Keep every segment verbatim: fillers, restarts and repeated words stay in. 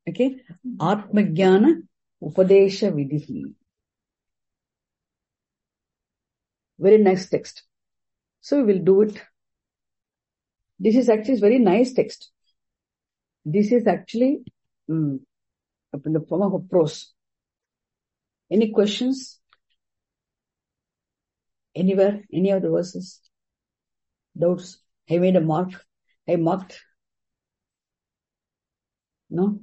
Okay. Atmajnana Upadesha Vidhi. Very nice text. So we will do it. This is actually a very nice text. This is actually um, in the form of a prose. Any questions? Anywhere? Any of the verses? Doubts? I made a mark. I marked. No?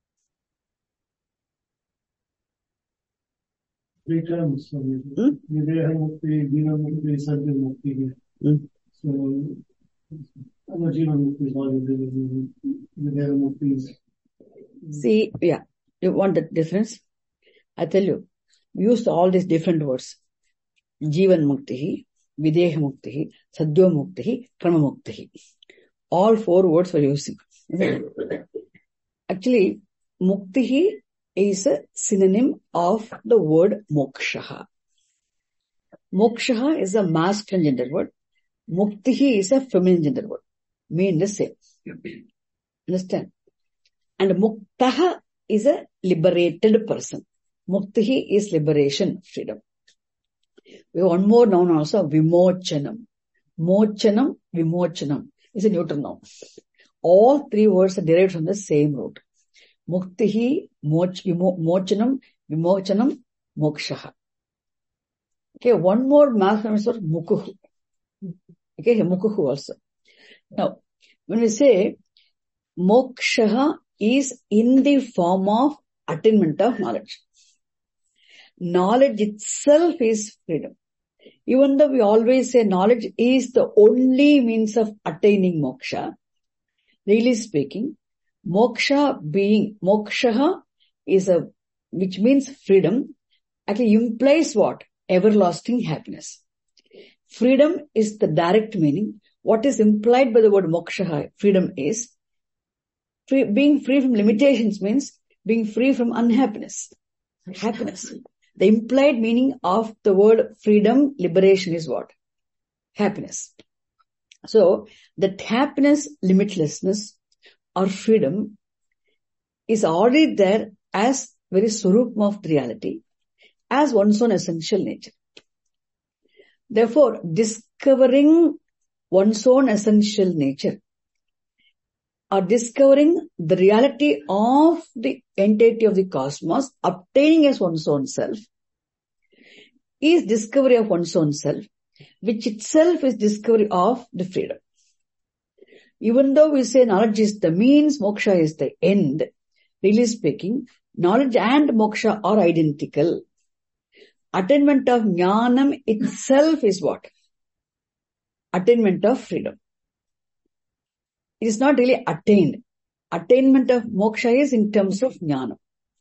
Three terms. Hmm? Videha Mukti, Jiva Mukti, Sadhya Mukti. Hmm. So, other Jiva Mukti is all Videha Mukti is. See, yeah. You want the difference? I tell you. We used all these different words. Jivan Mukti, Videha Mukti, Sadhya Mukti, Krama Mukti. All four words were using. Actually, Mukti is a synonym of the word moksha. Moksha is a masculine gender word. Mukti is a feminine gender word. Mean the same. Understand? And Muktaha is a liberated person. Mukti is liberation, freedom. We have one more noun also, Vimochanam. Mochanam, Vimochanam is a neuter noun. All three words are derived from the same root. Muktihi, moch, vimo, mochanam, vimochanam, mokshaha. Okay, one more masculine word, mukuhu. Okay, mukuhu also. Now, when we say mokshaha is in the form of attainment of knowledge. Knowledge itself is freedom. Even though we always say knowledge is the only means of attaining moksha, really speaking, moksha being, moksha is a, which means freedom, actually implies what? Everlasting happiness. Freedom is the direct meaning. What is implied by the word moksha, freedom is, free, being free from limitations means being free from unhappiness. Happiness. The implied meaning of the word freedom, liberation is what? Happiness. So, that happiness, limitlessness, or freedom is already there as very surupam of reality, as one's own essential nature. Therefore, discovering one's own essential nature, or discovering the reality of the entirety of the cosmos, obtaining as one's own self, is discovery of one's own self, which itself is discovery of the freedom. Even though we say knowledge is the means, moksha is the end, really speaking, knowledge and moksha are identical. Attainment of jnanam itself is what? Attainment of freedom. It is not really attained. Attainment of moksha is in terms of jnana.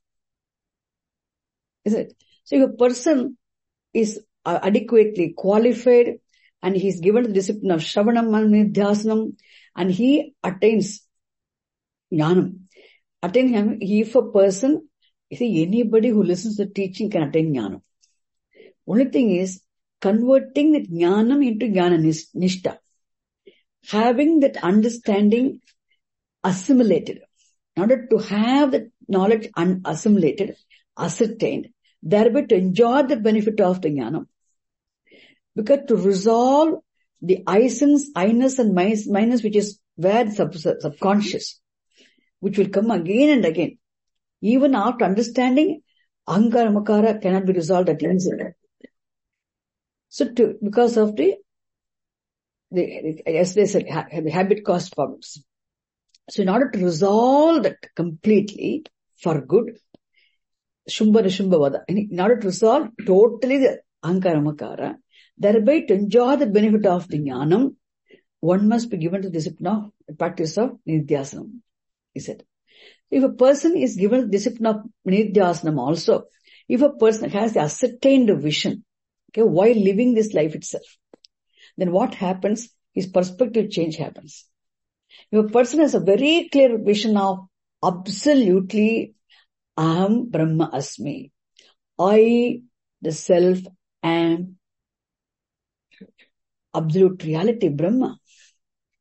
Is it? So if a person is uh, adequately qualified and he is given the discipline of Shravanam and Nidhyasanam and he attains jnanam. Attain him, if a person, you see, anybody who listens to the teaching can attain jnanam. Only thing is converting that jnanam into jnana nishta. Having that understanding assimilated. In order to have that knowledge unassimilated, ascertained, thereby to enjoy the benefit of the jnana. Because to resolve the I-sense, I-ness and minus, which is where the sub- subconscious, which will come again and again. Even after understanding, ahankara, makara cannot be resolved at easy. So to, because of the, the, as they said, the habit caused problems. So in order to resolve that completely for good, Shumba Nishumba Vada, in order to resolve totally the ahankara, makara, thereby to enjoy the benefit of the jnanam, one must be given to the discipline of the practice of nidhyasanam. He said, if a person is given the discipline of nidhyasanam also, if a person has the ascertained vision, okay, while living this life itself, then what happens? His perspective change happens. If a person has a very clear vision of absolutely Aham Brahma Asmi, I, the self, am absolute reality, Brahma.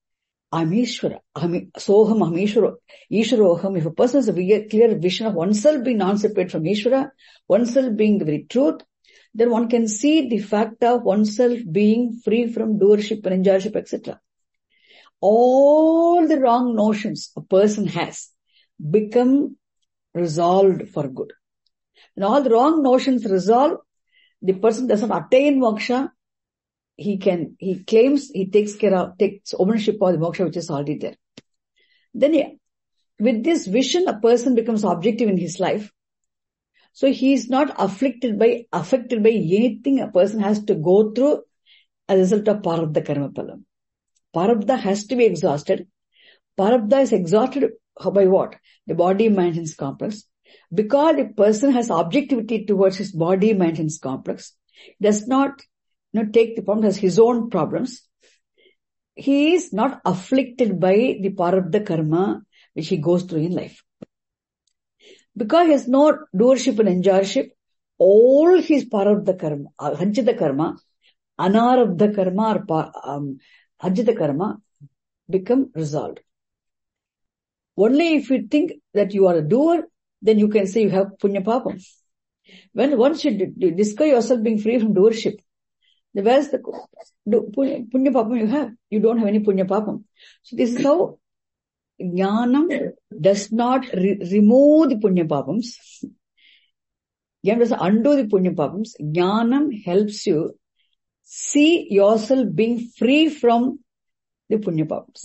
I'm Ishvara. I'm Soham, I'm Ishvara. Ishvaroham. If a person has a clear vision of oneself being non-separate from Ishvara, oneself being the very truth, then one can see the fact of oneself being free from doership and enjoyership, et cetera. All the wrong notions a person has become resolved for good. And all the wrong notions resolve, the person does not attain moksha. He can, he claims, he takes care of, takes ownership of the moksha which is already there. Then he, with this vision, a person becomes objective in his life. So he is not afflicted by, affected by anything a person has to go through as a result of Prarabdha karma phalam. Prarabdha has to be exhausted. Prarabdha is exhausted by what? The body maintenance complex. Because the person has objectivity towards his body maintenance complex, does not you know, take the problem as his own problems. He is not afflicted by the Prarabdha karma which he goes through in life. Because he has no doership and enjoyership, all his Prarabdha karma, uh, Sanchita karma, Anarabdha karma or um, Sanchita karma become resolved. Only if you think that you are a doer, then you can say you have punya papam. When once you, d- you discover yourself being free from doership, then where is the do, punya, punya papam you have? You don't have any punya papam. So this is how jnanam does not re- remove the punya papams. Jnanam does not undo the punya papams. Jnanam helps you see yourself being free from the punya papams.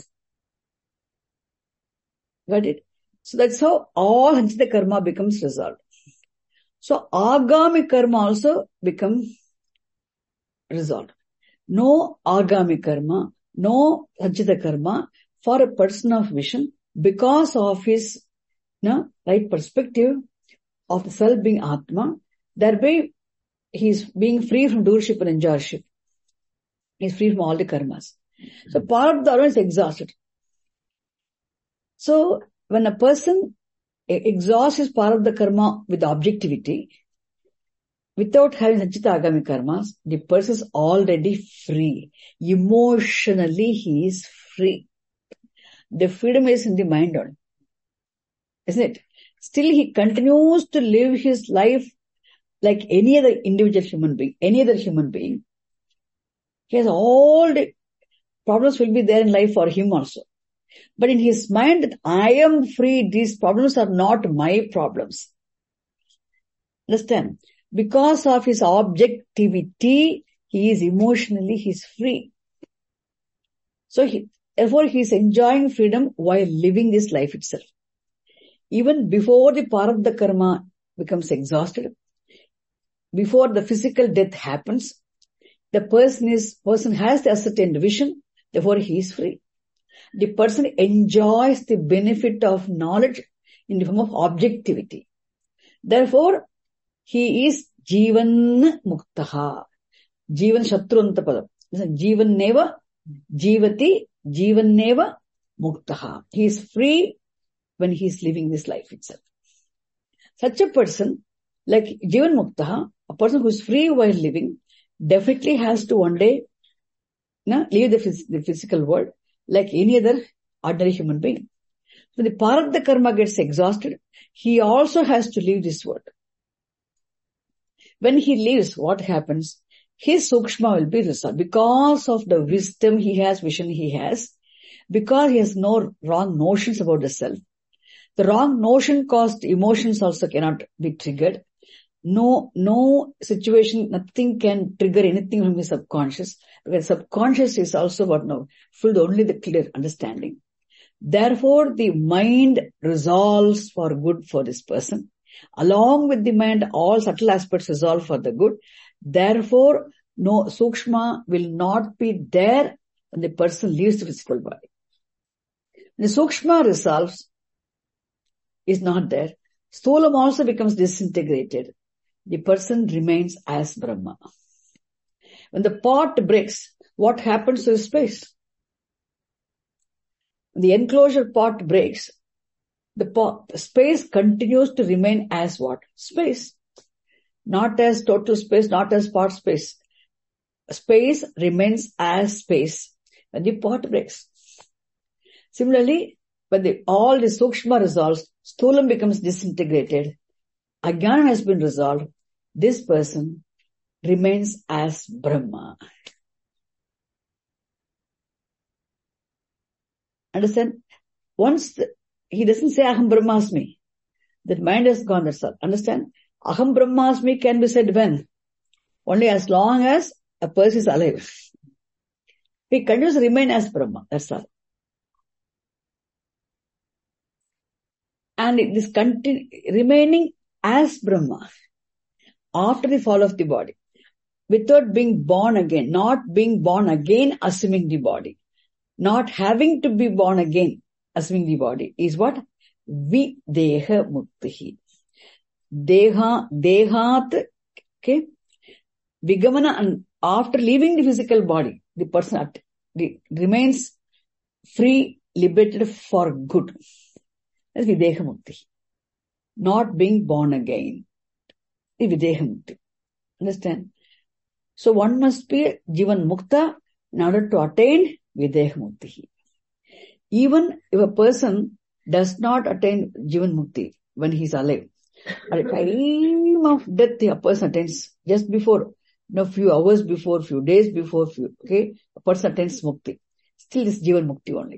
Got it? So that's how all Sanchita karma becomes resolved. So agami karma also become resolved. No agami karma, no Sanchita karma for a person of vision because of his you know, right perspective of the self being Atma. Thereby he is being free from doership and enjoyership. He is free from all the karmas. So Prarabdha is exhausted. So when a person exhausts his Prarabdha karma with objectivity, without having Sanchita agami karmas, the person is already free. Emotionally he is free. The freedom is in the mind only. Isn't it? Still he continues to live his life like any other individual human being, any other human being. He has all the problems will be there in life for him also. But in his mind that I am free, these problems are not my problems. Understand? Because of his objectivity, he is emotionally, he is free. So he, therefore he is enjoying freedom while living this life itself. Even before the Prarabdha karma becomes exhausted, before the physical death happens, the person is, person has the ascertained vision, therefore he is free. The person enjoys the benefit of knowledge in the form of objectivity. Therefore, he is Jivan Muktaha. Jivan Shatrunta Padam. Jivan Neva, Jivati, Jivan Neva Muktaha. He is free when he is living this life itself. Such a person, like Jivan Muktaha, a person who is free while living, definitely has to one day no, leave the, phys- the physical world like any other ordinary human being. When the Prarabdha karma gets exhausted, he also has to leave this world. When he leaves, what happens? His sukshma will be resolved. Because of the wisdom he has, vision he has, because he has no wrong notions about the self, the wrong notion caused emotions also cannot be triggered. No, no situation, nothing can trigger anything from his subconscious. Because subconscious is also what now, filled only the clear understanding. Therefore, the mind resolves for good for this person. Along with the mind, all subtle aspects resolve for the good. Therefore, no sukshma will not be there when the person leaves the physical body. When the sukshma resolves, is not there. Sthulam also becomes disintegrated. The person remains as Brahma. When the pot breaks, what happens to the space? The enclosure pot breaks. The pot, the space continues to remain as what? Space. Not as total space, not as part space. Space remains as space when the pot breaks. Similarly, when the, all the Sukshma resolves, Sthulam becomes disintegrated, Ajnana has been resolved, this person remains as Brahma. Understand? Once the, he doesn't say Aham Brahmasmi, that mind has gone, that's all. Understand? Aham Brahmasmi can be said when? Only as long as a person is alive. He continues to remain as Brahma, that's all. And this continue, remaining as Brahma after the fall of the body, without being born again, not being born again, assuming the body, not having to be born again, assuming the body, is what? Videha muktihi. Deha, dehat, okay? Vigamana, and after leaving the physical body, the person remains free, liberated for good. That's Videha Mukti. Not being born again. The Videha Mukti. Understand? So one must be Jivan Mukta in order to attain Videha Mukti. Even if a person does not attain Jivan Mukti when he is alive, at the time of death, a person attains just before, you know, few hours before, few days before, few, okay, a person attains Mukti. Still is Jivan Mukti only.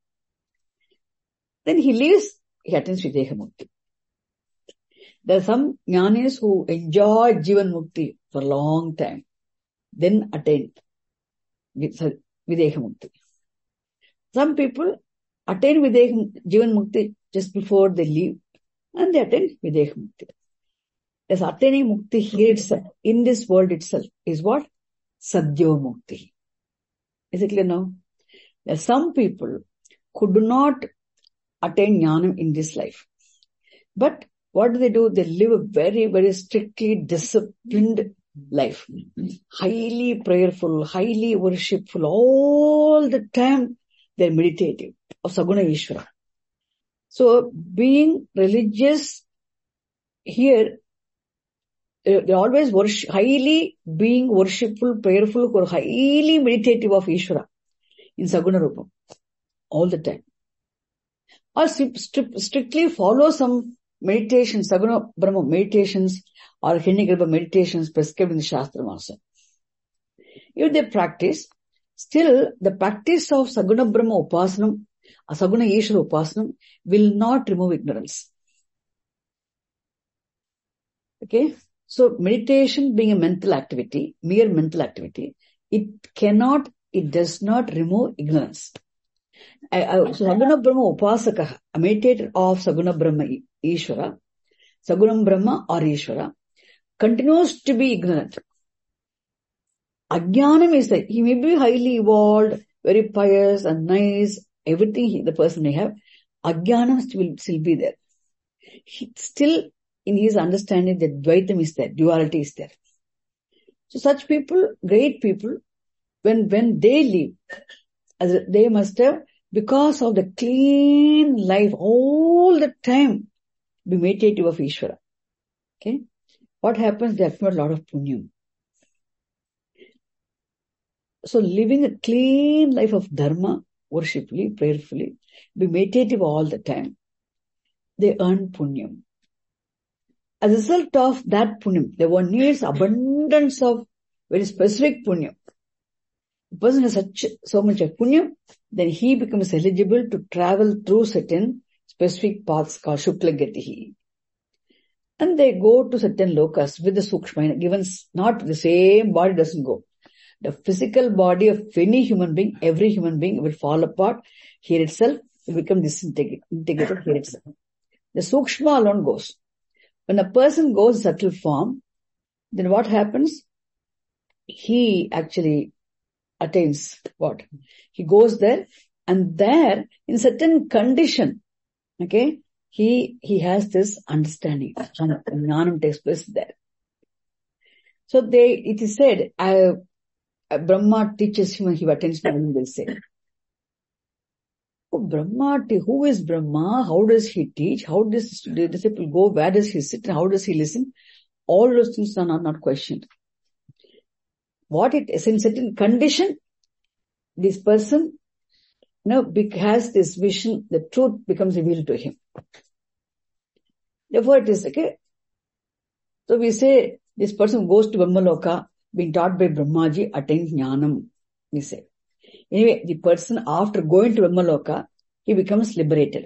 Then he leaves, he attains Videha Mukti. There are some jnanis who enjoy Jivan Mukti for a long time, then attain Videha Mukti. Some people attain Videha Jivan Mukti just before they leave, and they attain Videha Mukti. As attaining Mukti here itself, in this world itself, is what? Sadhya Mukti. Is it clear now? There are some people who do not attain jnanam in this life. But what do they do? They live a very, very strictly disciplined life. Highly prayerful, highly worshipful, all the time they're meditative of Saguna Ishvara. So being religious here, they're always worship, highly being worshipful, prayerful, or highly meditative of Ishvara in Saguna Rupa all the time. Or strictly follow some meditations, Saguna Brahma meditations or Hiranyagarbha meditations prescribed in the Shastra also. If they practice, still the practice of Saguna Brahma Upasanam, Saguna Ishvara Upasanam will not remove ignorance. Okay? So meditation being a mental activity, mere mental activity, it cannot, it does not remove ignorance. I, I, so Saguna Brahma Upasaka, a meditator of Saguna Brahma Ishvara, Saguna Brahma or Ishvara, continues to be ignorant. Ajnanam is that he may be highly evolved, very pious and nice, everything he, the person may have, Ajnanam will still be there. He, still in his understanding that Dvaitam is there, duality is there. So such people, great people, when, when they live, as they must have, because of the clean life, all the time, be meditative of Ishvara. Okay? What happens? They accumulate a lot of punyam. So living a clean life of dharma, worshipfully, prayerfully, be meditative all the time, they earn punyam. As a result of that punyam, the one needs abundance of very specific punyam. The person has such, so much of punyam, then he becomes eligible to travel through certain specific paths called Shukla Gatihi. And they go to certain lokas with the sukshma, given not the same body doesn't go. The physical body of any human being, every human being will fall apart here itself, will become disintegrated here itself. The sukshma alone goes. When a person goes subtle form, then what happens? He actually attains what? He goes there, and there, in certain condition, okay, he, he has this understanding. Jnanam takes place there. So they, it is said, I, Brahma teaches him and he attains to him, they'll say. Oh, Brahma, who is Brahma? How does he teach? How does the disciple go? Where does he sit? How does he listen? All those things are not, not questioned. What it is, in certain condition, this person you know, has this vision, the truth becomes revealed to him. Therefore it is, okay. So we say, this person goes to Brahmaloka, being taught by Brahmaji, attains jnanam, we say. Anyway, the person after going to Brahmaloka, he becomes liberated.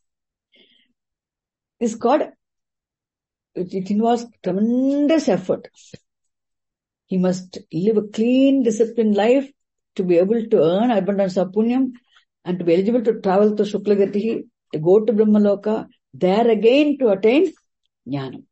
This God, it, it involves tremendous effort. He must live a clean, disciplined life to be able to earn abundance of punyam and to be eligible to travel to Shuklagati, to go to Brahmaloka, there again to attain jnanam.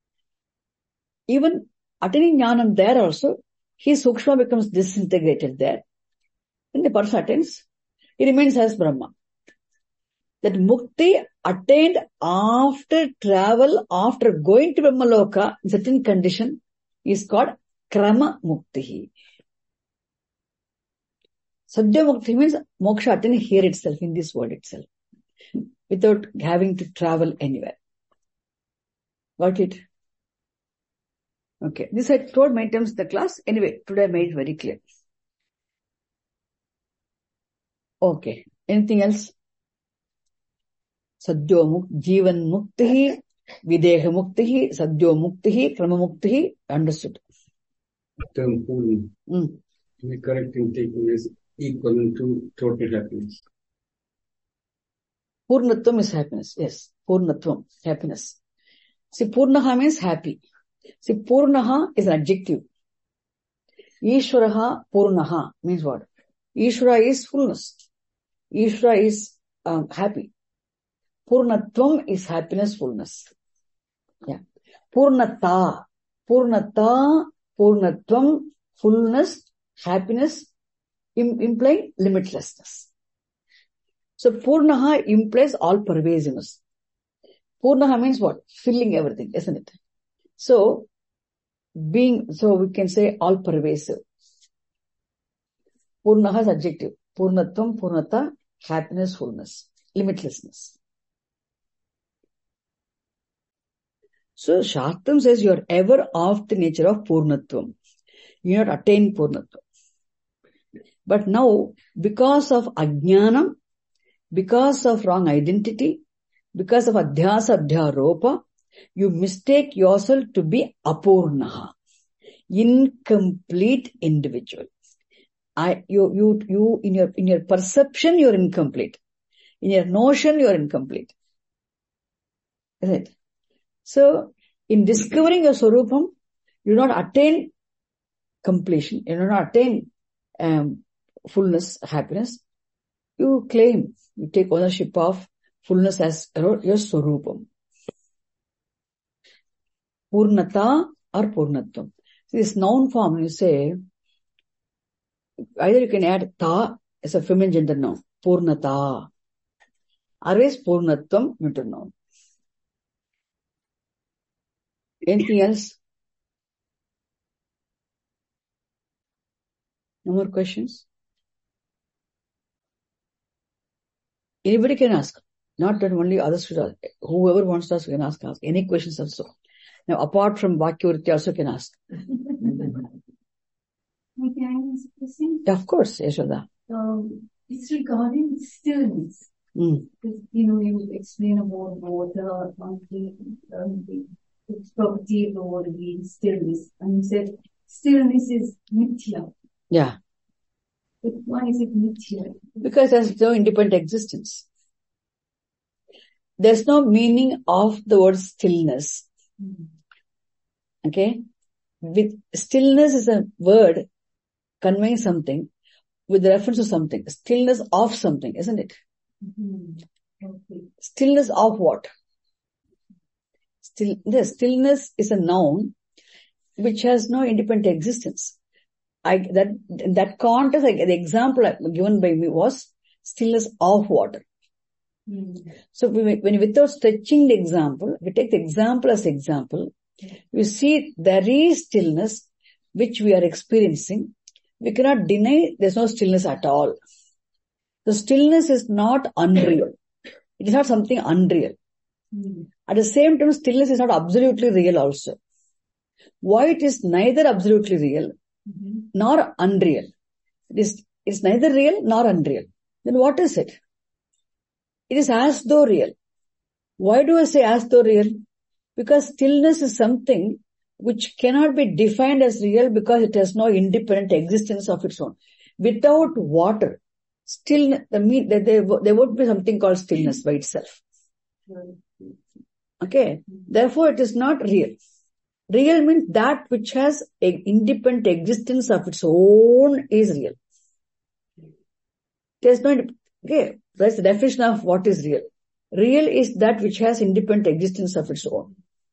Even attaining jnanam there also, his sukshma becomes disintegrated there. When the person attains, he remains as Brahma. That mukti attained after travel, after going to Brahmaloka, in certain condition, is called krama mukti. Sadhya mukti means moksha attained here itself, in this world itself, without having to travel anywhere. Got it? Okay. This I told many times in the class. Anyway, today I made it very clear. Okay. Anything else? Sadhyo mukti, jivan mukti, videha mukti, sadhyo mukti, krama mukti. Understood. Term Purna. Mm. To be correct in taking is equal to total happiness. Purnatvam is happiness. Yes. Purnatvam, happiness. See, Purnaha means happy. See, Purnaha is an adjective. Ishvaraha Purnaha means what? Ishvara is fullness. Ishvara is um, happy. Purnatvam is happiness, fullness. Yeah. Purnata. Purnata, Purnatvam, fullness, happiness, im- implying limitlessness. So Purnaha implies all pervasiveness. Purnaha means what? Filling everything, isn't it? So, being, so we can say all pervasive. Purnaha is adjective. Purnatvam, Purnata, happiness, fullness, limitlessness. So, Shastram says you are ever of the nature of Purnatvam. You not attain Purnatvam. But now, because of Ajnanam, because of wrong identity, because of Adhyasa Adhyaropa, you mistake yourself to be Apurnaha, incomplete individual. I, you, you, you, in your, in your perception, you're incomplete. In your notion, you're incomplete. Isn't it? So, in discovering your Swarupam, you do not attain completion, you do not attain um, fullness, happiness. You claim, you take ownership of fullness as your Swarupam. Purnata or Purnatvam. This noun form, you say, either you can add ta as a feminine gender noun, Purnata. Otherwise, Purnatvam, neuter noun. Anything else? No more questions? Anybody can ask. Not that only others should ask. Whoever wants to ask can ask, ask. Any questions also. Now, apart from Vakyavritti, also can ask. Can I ask a question? Of course, Yashoda. Um, it's regarding stillness. Mm. Because, you know, you explain about water, um, the, um, the, the property of the water being stillness. And you said stillness is mithya. Yeah. But why is it mithya? Because there's no independent existence. There's no meaning of the word stillness. Mm-hmm. Okay? With stillness is a word conveying something with reference to something. Stillness of something, isn't it? Mm-hmm. Okay. Stillness of what? Still, the stillness is a noun which has no independent existence. I, that, in that context, I, the example given by me was stillness of water. Mm-hmm. So we, when without stretching the example, we take the example as example, you see there is stillness which we are experiencing. We cannot deny there's no stillness at all. The stillness is not unreal. It is not something unreal. Mm-hmm. At the same time, stillness is not absolutely real also. Why it is neither absolutely real mm-hmm. nor unreal? It is, it's neither real nor unreal. then what is it? It is as though real. Why do I say as though real? Because stillness is something which cannot be defined as real because it has no independent existence of its own. Without water, still, the mean, there, there would be something called stillness by itself. Okay. Therefore, it is not real. Real means that which has an independent existence of its own is real. There is no, okay. That's the definition of what is real. Real is that which has independent existence of its own.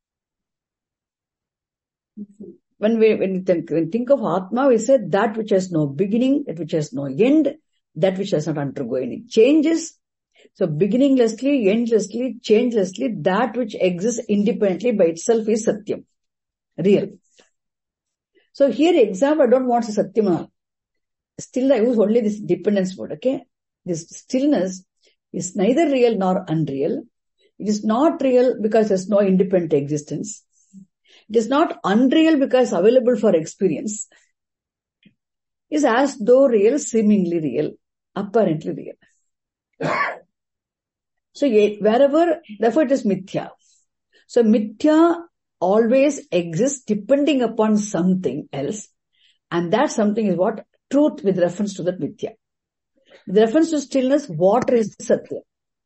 When we, when we think, when we think of Atma, we say that which has no beginning, that which has no end, that which does not undergo any changes. So beginninglessly, endlessly, changelessly, that which exists independently by itself is Satyam. Real. So here example, I don't want to say Satyam. Still I use only this dependence word, okay? This stillness is neither real nor unreal. It is not real because there is no independent existence. It is not unreal because available for experience. It is as though real, seemingly real, apparently real. So wherever, therefore it is mithya. So mithya always exists depending upon something else, and that something is what? Truth with reference to that mithya. With reference to stillness, water is Satya.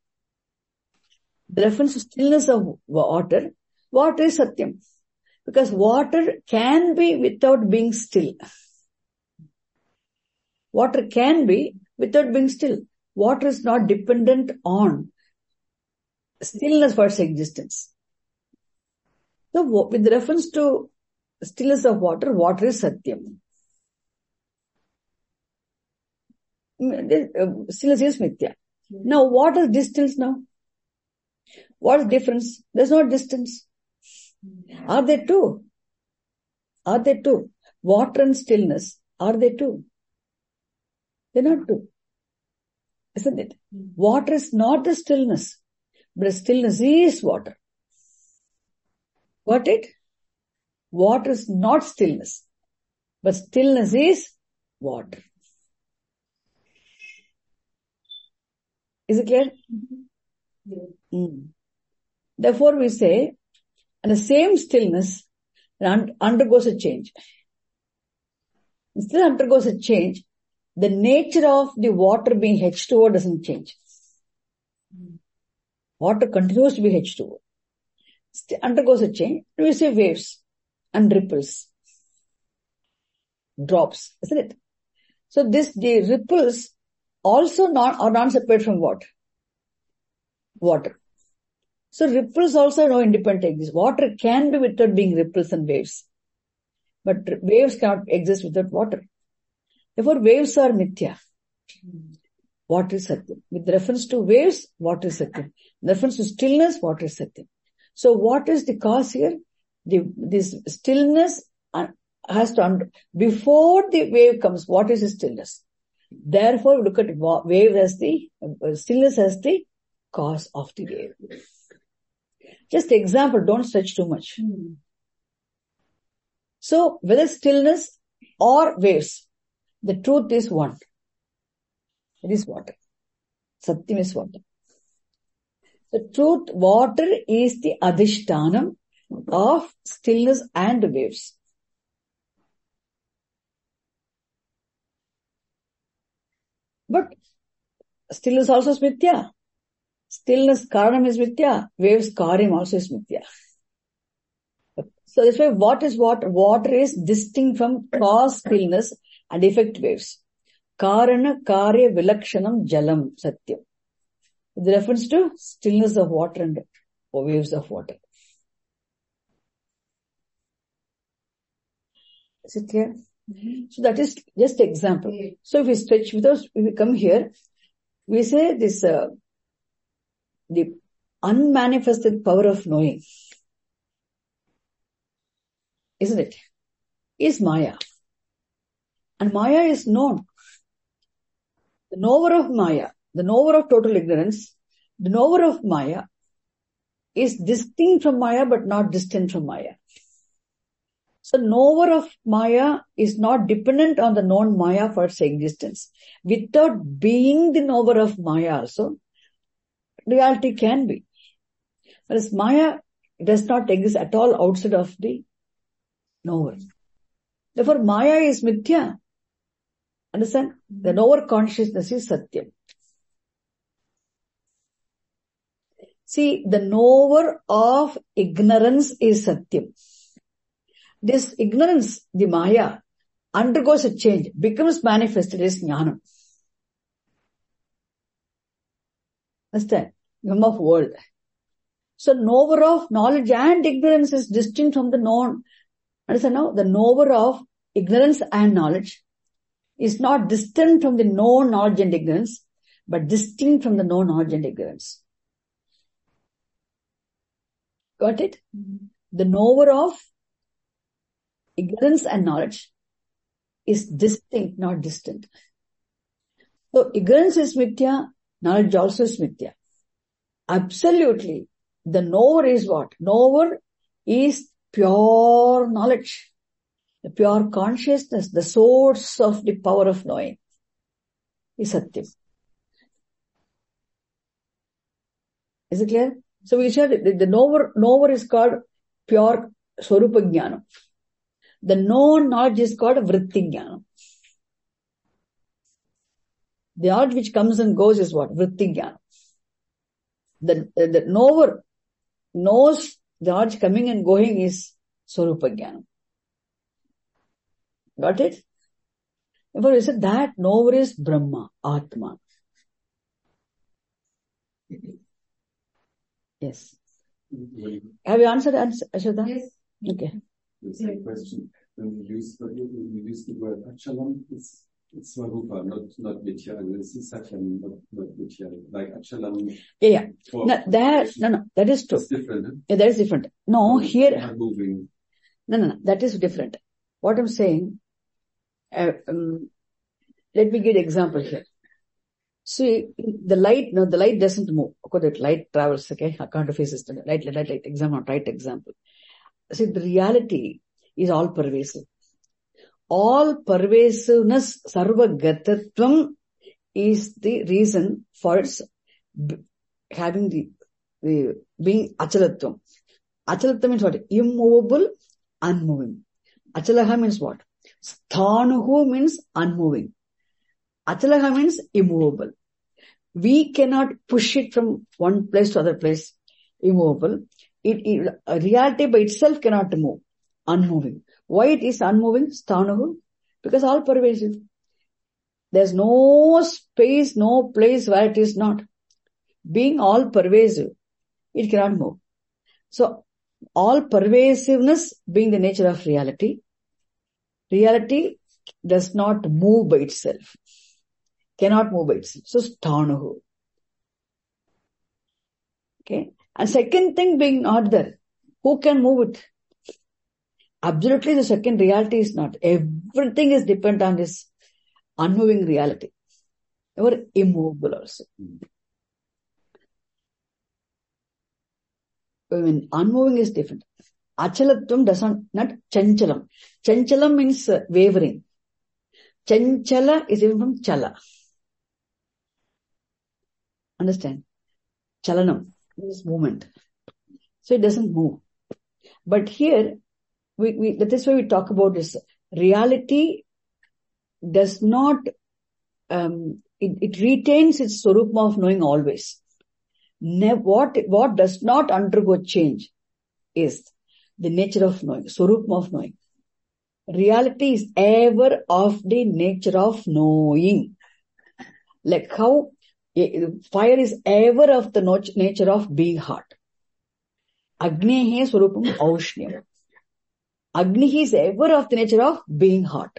With reference to stillness of water, water is Satyam. Because water can be without being still. Water can be without being still. Water is not dependent on stillness for its existence. So with reference to stillness of water, water is Satyam. Stillness is Mithya. Now what is distance now? What is difference? There is no distance. Are they two? Are they two? Water and stillness, are they two? They're not two. Isn't it? Water is not the stillness, but stillness is water. Got it? Water is not stillness, but stillness is water. Is it clear? Yeah. Mm. Therefore we say, and the same stillness undergoes a change. It still undergoes a change. The nature of the water being H two O doesn't change. Water continues to be H two O. Still undergoes a change. We see waves and ripples. Drops, isn't it? So this, the ripples also not, are not separate from what? Water. So ripples also no independent exist. Water can be without being ripples and waves. But waves cannot exist without water. Therefore waves are mithya. Water is Satyam. With reference to waves, water is Satyam. With reference to stillness, water is Satyam. So what is the cause here? The, this stillness has to, under, before the wave comes, what is the stillness? Therefore we look at wave as the, uh, stillness as the cause of the wave. Just example, don't stretch too much. Hmm. So, whether stillness or waves, the truth is one. It is water. Satyam is water. The truth, water is the adhishtanam of stillness and waves. But stillness also is mithya. Stillness karanam is mithya. Waves karyam also is mithya. So that's why what is water? Water is distinct from cause stillness and effect waves. Karana karya vilakshanam jalam satyam. With reference to stillness of water and waves of water. Is it clear? Mm-hmm. So that is just example. Mm-hmm. So if we stretch with us, if we come here, we say this, uh, the unmanifested power of knowing, isn't it? Is Maya. And Maya is known. The knower of Maya, the knower of total ignorance, the knower of Maya is distinct from Maya but not distant from Maya. So knower of Maya is not dependent on the known Maya for its existence. Without being the knower of Maya also, reality can be. Whereas Maya does not exist at all outside of the knower. Therefore, Maya is mithya. Understand? The knower consciousness is Satyam. See, the knower of ignorance is Satyam. This ignorance, the Maya, undergoes a change, becomes manifested as Jnanam. Understand? Name of world. So, knower of knowledge and ignorance is distinct from the known. Understand now? The knower of ignorance and knowledge is not distant from the known knowledge and ignorance, but distinct from the known knowledge and ignorance. Got it? Mm-hmm. The knower of ignorance and knowledge is distinct, not distant. So, ignorance is mithya, knowledge also is mithya. Absolutely. The knower is what? Knower is pure knowledge, the pure consciousness, the source of the power of knowing is Satyam. Is it clear? So we said the, the knower, knower is called pure Swarupa Jnana. The known knowledge is called Vritti Jnana. The knowledge which comes and goes is what? Vritti Jnana. The, the, the knower knows the knowledge coming and going is Swarupa Jnana. Got it? Therefore, we said that knower is Brahma, Atma. Yes. Have you answered, Ashwata? Yes. Okay. It's a question. When you use, when you use the word Achalam, it's, it's Swarupa, not, not Mithya. This is Satyam, not, not Mithya. Like Achalam. Yeah, yeah. No, that, no, no, that is true. It's different. Huh? Yeah, that is different. No, It's here. not moving. No, no, no, that is different. What I'm saying, uh, um, let me give an example here. See, the light, no, the light doesn't move. Of course, the light travels, okay? I can't face system. Light, light, light, light, example, right example. See, the reality is all pervasive. All pervasiveness, sarva gatatvam, is the reason for its having the, the being achalatvam. Achalatvam means what? Immovable, unmoving. Achalaha means what? Sthanuhu means unmoving. Achalaha means immovable. We cannot push it from one place to other place. Immovable. It, it, reality by itself cannot move. Unmoving. Why it is unmoving? Sthanuhu. Because all pervasive. There's no space, no place where it is not. Being all pervasive, it cannot move. So, all pervasiveness being the nature of reality, reality does not move by itself. Cannot move by itself. So, sthanuhu. Okay. And second thing being not there. Who can move it? Absolutely the second reality is not. Everything is dependent on this unmoving reality. They were immovable also. I mean, unmoving is different. Achalatvam does not, not chanchalam. Chanchalam means uh, wavering. Chanchala is even from chala. Understand? Chalanam is movement. So it doesn't move. But here, we, we, that is why we talk about this. Reality does not, um, it, it retains its swarupa of knowing always. Ne- what, what does not undergo change is the nature of knowing, swarupa of knowing. Reality is ever of the nature of knowing. Like how fire is ever of the no- nature of being hot. Agnehe swarupam aushnyam. Agni is ever of the nature of being hot.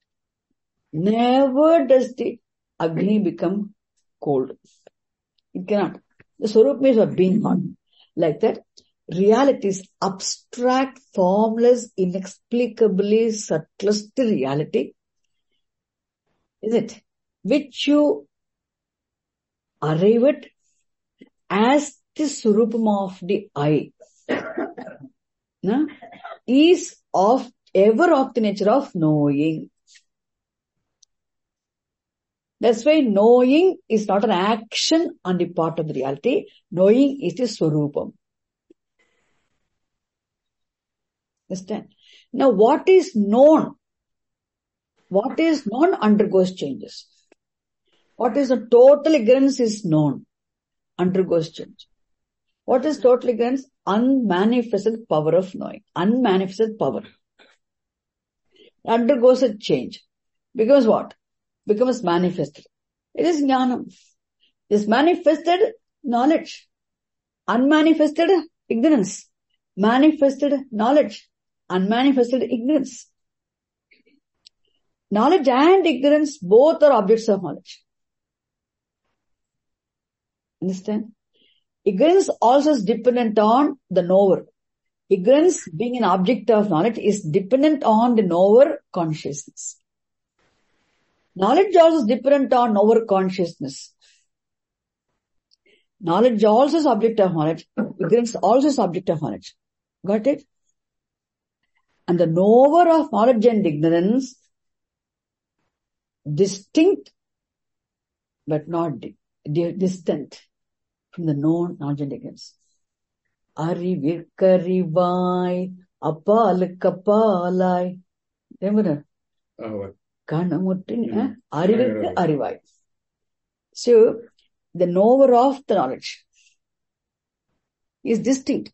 Never does the Agni become cold. It cannot. The swarup means of being hot. Like that, reality is abstract, formless, inexplicably subtlest reality. Is it? Which you arrive at as the swarupam of the I. No? Is of ever of the nature of knowing. That's why knowing is not an action on the part of the reality. Knowing is the swarupam. Understand? Now what is known? What is known undergoes changes. What is a total ignorance is known, undergoes change. What is total ignorance? Unmanifested power of knowing. Unmanifested power. Undergoes a change. Becomes what? Becomes manifested. It is jnanam. This manifested knowledge. Unmanifested ignorance. Manifested knowledge. Unmanifested ignorance. Knowledge and ignorance both are objects of knowledge. Understand? Ignorance also is dependent on the knower. Ignorance, being an object of knowledge, is dependent on the knower consciousness. Knowledge also is dependent on knower consciousness. Knowledge also is object of knowledge. Ignorance also is object of knowledge. Got it? And the knower of knowledge and ignorance, distinct but not di- di- distant from the known knowledge and ignorance. Arivirkarivai, apalukapalai. Remember? Oh, Kanamuttin, Arivirka Arivai. So, the knower of the knowledge is distinct,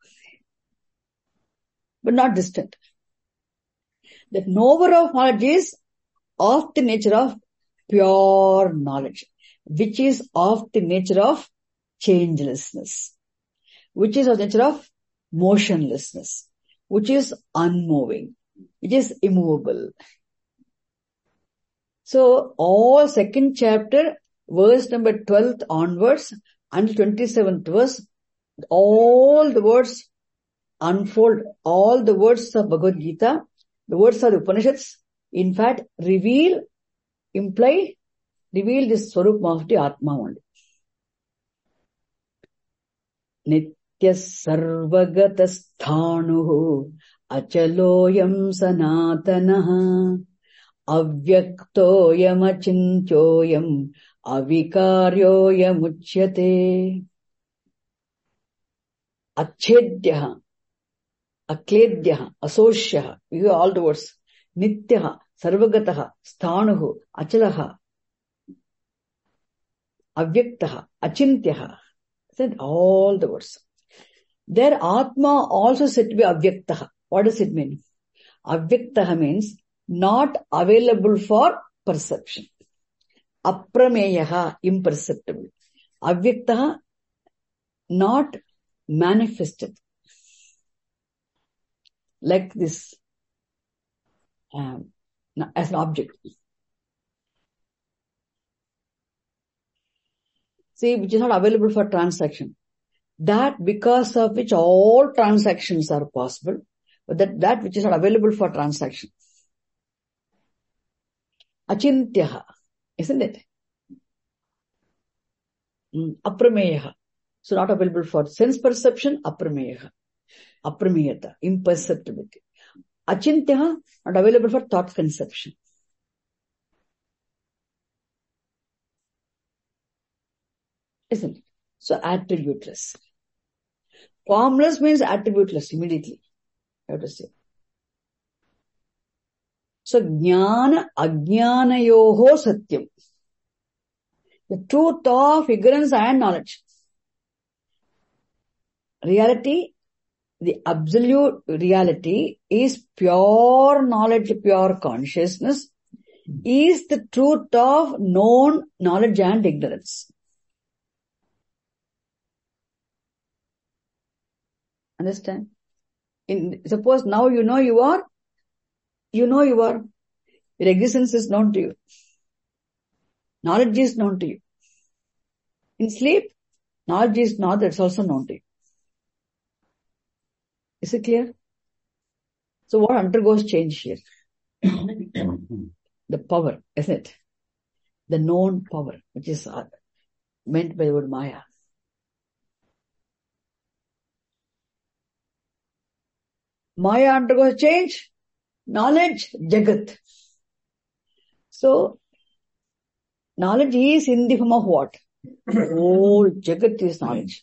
but not distant. The knower of knowledge is of the nature of pure knowledge, which is of the nature of changelessness, which is of the nature of motionlessness, which is unmoving, which is immovable. So, all second chapter, verse number twelfth onwards, until twenty-seventh verse, all the words unfold, all the words of Bhagavad Gita, the words of the Upanishads, in fact, reveal, imply, reveal this Swarup of the Atma only. Nitya sarvagatasthānuhu achaloyam sanatanaha avyaktoyam achintyoyam avikaryoyam uchyate achedyaha akledyaha asosyaha. You have all the words. Nityaha sarvagataha sthanuhu achalaha avyaktaha achintyaha. Said all the words. Their Atma also said to be avyaktaha. What does it mean? Avyaktaha means not available for perception. Aprameyaha, imperceptible. Avyaktaha, not manifested. Like this, um, as an object. See, which is not available for transaction. That because of which all transactions are possible, but that, that which is not available for transaction. Achintyaha, isn't it? Mm, aprameyaha. So not available for sense perception, aprameyaha. Aprameyata, imperceptibility. Achintyaha, not available for thought conception. Isn't it? So attributeless. Formless means attributeless immediately. I have to say. So jnana ajnanayoho satyam. The truth of ignorance and knowledge. Reality, the absolute reality is pure knowledge, pure consciousness, is the truth of known knowledge and ignorance. Understand? In, suppose now you know you are, you know you are, your existence is known to you. Knowledge is known to you. In sleep, knowledge is not, that's also known to you. Is it clear? So what undergoes change here? The power, isn't it? The known power, which is meant by the word Maya. Maya undergoes change, Knowledge, Jagat. So, knowledge is in the form of what? Whole Jagat is knowledge.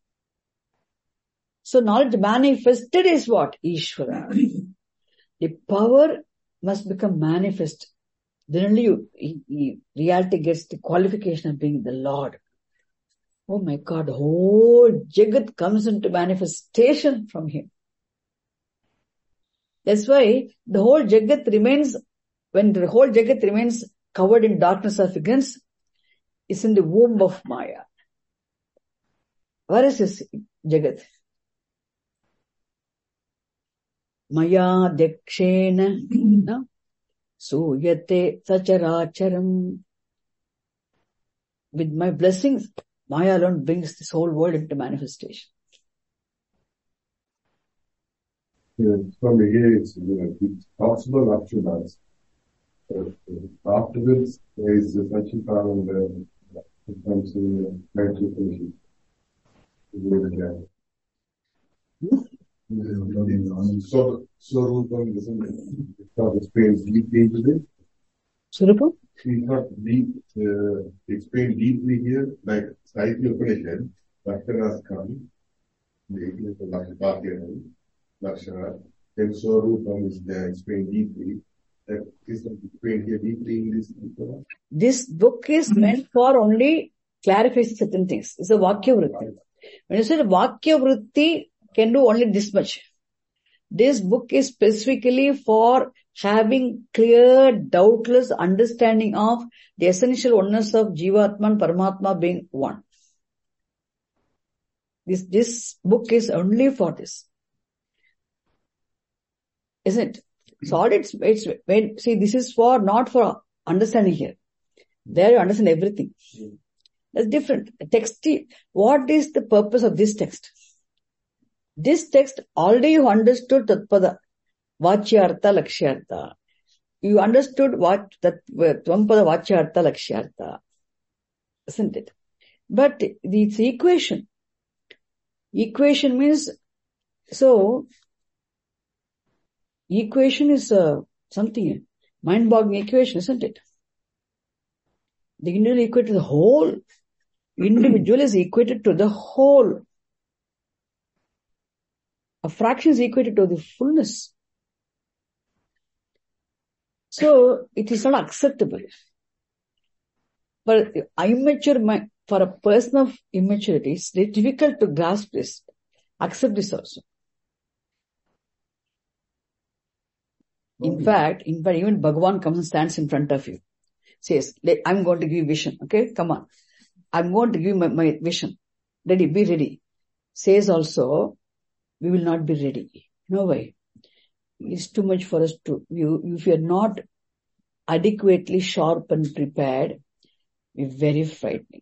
So, knowledge manifested is what? Ishvara. The power must become manifest. Then only you, he, he, reality gets the qualification of being the Lord. Oh my God, whole Jagat comes into manifestation from him. That's why the whole Jagat remains, when the whole Jagat remains covered in darkness of ignorance, is in the womb of Maya. Where is this Jagat? Maya dekshena, no? Suyate sacharacharam. With my blessings, Maya alone brings this whole world into manifestation. Yeah, from here, it's, you know, it's possible up to that. Uh, afterwards, there is the touching power of the, it comes to the mental condition. So, so Rupam doesn't, it's not explained deeply into this. Surupam? It's not deep, uh, explained deeply here, like slightly Upanishad, Lakshanas come, the Lakshana, Lakshana, then Swarupam is there explained deeply. That is explained here deeply in this book. This book is meant for only clarifying certain things. It's a Vakya Vritti. When you say Vakya Vritti can do only this much. This book is specifically for having clear, doubtless understanding of the essential oneness of Jivatma and Paramatma being one. This, this book is only for this. Isn't it? So it's, it's, when, see, this is for, not for understanding here. There you understand everything. That's different. Text, what is the purpose of this text? This text, already you understood Tatpada, Vachyartha, Lakshyartha. You understood what, that, Tvampada, Vachyartha, Lakshyartha. Isn't it? But it's equation. Equation means, so, equation is uh, something, mind-boggling equation, isn't it? The individual is equated to the whole. Individual is equated to the whole. A fraction is equated to the fullness. So, it is not acceptable. But immature mind, for a person of immaturity, it's difficult to grasp this, accept this also. In fact, in fact, even Bhagavan comes and stands in front of you. Says, I'm going to give you vision. Okay, come on. I'm going to give you my, my vision. Ready, be ready. Says also, we will not be ready. No way. It's too much for us to, you, if you are not adequately sharp and prepared, it's very frightening.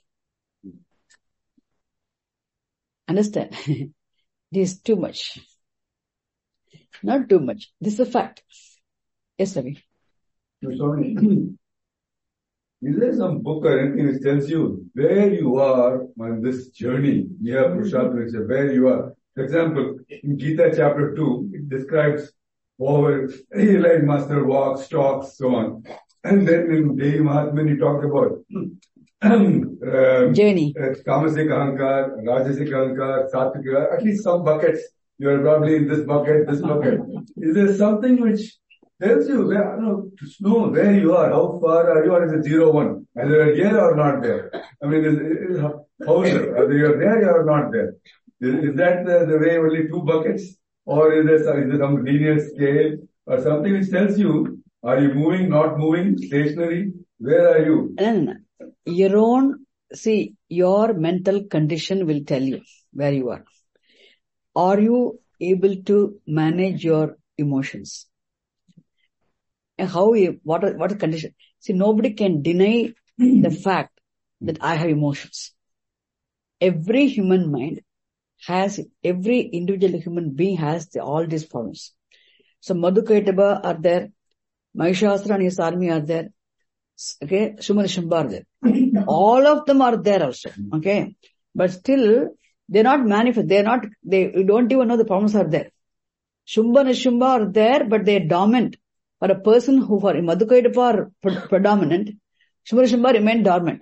Understand? This is too much. Not too much. This is a fact. Yes, Ravi. Swami, is there some book or anything which tells you where you are on this journey near Purushottam, where you are? For example, in Gita chapter two, it describes over like master walks, talks, so on. And then in Devi Mahatman, he talked about um, journey. Uh, Kamasik Ahankar, Rajasik Ahankar, Satvik, at least some buckets. You are probably in this bucket, this bucket. Is there something which tells you where, you know, to know where you are, how far are you, or is it zero one? Either you are here or not there. I mean, is, is, how is it? Either you are there or not there. Is, is that the, the way, only two buckets? Or is there some, is there some linear scale or something which tells you, are you moving, not moving, stationary? Where are you? No, no, no. Your own, see, your mental condition will tell you where you are. Are you able to manage your emotions? And how you, what are, what are condition? See, nobody can deny the fact that I have emotions. Every human mind has, every individual human being has the, all these problems. So Madhukaitaba are there, Mahishasura and his army are there, okay, Shumarishamba are there. All of them are there also, okay. But still, they're not manifest, they're not, they, you don't even know the problems are there. Shumbha and Shumbha are there, but they are dormant. For a person who for Madhukaidepa are pre- predominant, Shumbha and Shumbha remain dormant.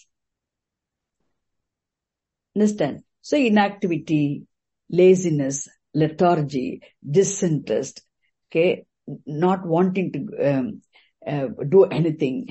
Understand? So inactivity, laziness, lethargy, disinterest, okay, not wanting to um, uh, do anything,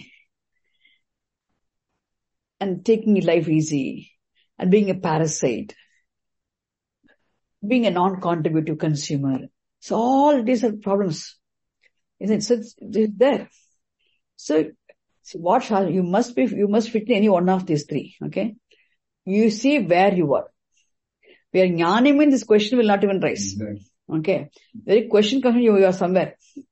and taking life easy, and being a parasite, being a non-contributive consumer. So all these are problems. Isn't it? So it's, it's there. So see, what shall you must be, you must fit in any one of these three, okay? You see where you are. Where jnana means this question will not even rise. Okay. Very question comes, you, you are somewhere.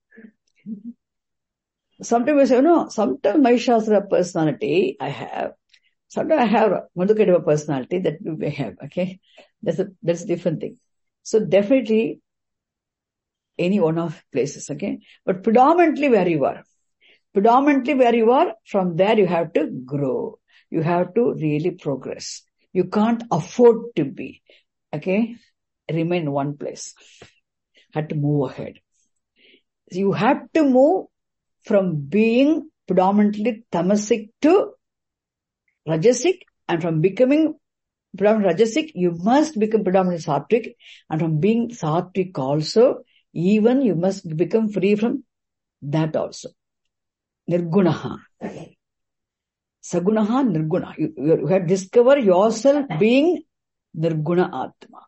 Sometimes we say, no, sometimes my Shastra personality I have. Sometimes I have Madhukaidepa personality that we may have, okay? That's a, that's a different thing. So definitely any one of places, okay? But predominantly where you are. Predominantly where you are, from there you have to grow. You have to really progress. You can't afford to be, okay? Remain in one place. Have to move ahead. So you have to move from being predominantly tamasic to rajasic, and from becoming predominantly rajasic, you must become predominantly sattvic, and from being sattvic also, even you must become free from that also. Nirgunaha. Sagunaha, nirguna. You, you have discovered yourself being nirguna atma.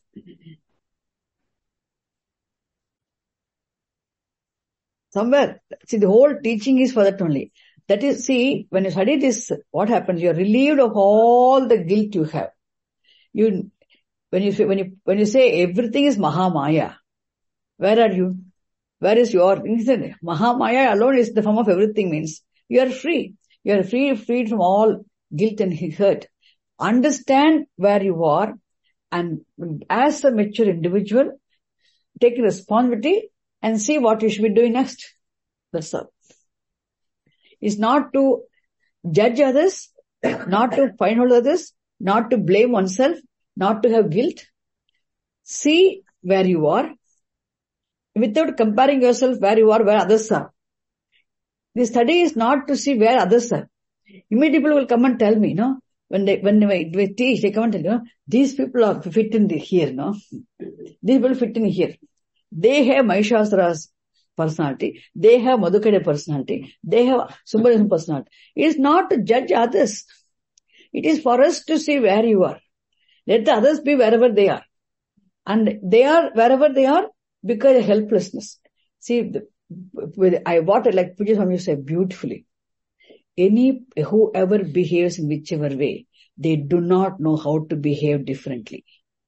Somewhere, see, the whole teaching is for that only. That is, see, when you study this, what happens? You are relieved of all the guilt you have. You, when you, when you, when you say everything is Mahamaya, where are you? Where is your, Mahamaya alone is the form of everything, means you are free. You are free, freed from all guilt and hurt. Understand where you are, and as a mature individual, take responsibility and see what you should be doing next. That's all. It's not to judge others, not to find out others, not to blame oneself, not to have guilt. See where you are, without comparing yourself where you are, where others are. The study is not to see where others are. Immediately people will come and tell me, no, when they, when they, they teach, they come and tell you, no, these people are fit in the here, no, these people fit in here. They have Mahishasura's personality, they have Madhukaidepa personality, they have Subhadism personality. It is not to judge others. It is for us to see where you are. Let the others be wherever they are. And they are wherever they are because of helplessness. See, the, with, I, what I like Pujya Swami said beautifully. Any, whoever behaves in whichever way, they do not know how to behave differently.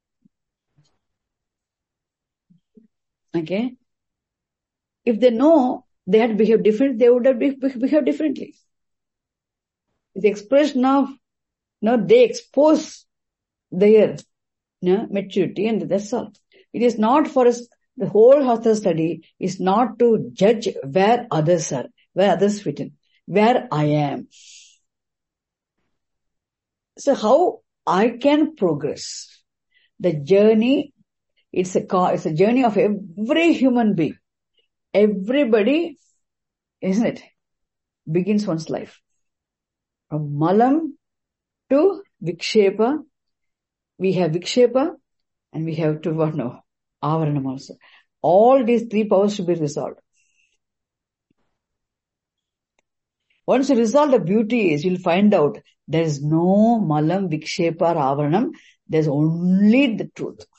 Okay? If they know they had to behave differently, they would have behaved differently. The expression of, no, they expose their, no, maturity, and that's all. It is not for us, the whole Shastra study is not to judge where others are, where others fit in, where I am. So how I can progress? The journey, it's a, it's a journey of every human being. Everybody, isn't it, begins one's life. From Malam to Vikshepa, we have Vikshepa, and we have to what now? Avaranam also. All these three powers should be resolved. Once you resolve, the beauty is, you'll find out there is no Malam, Vikshepa or Avaranam. There's only the truth.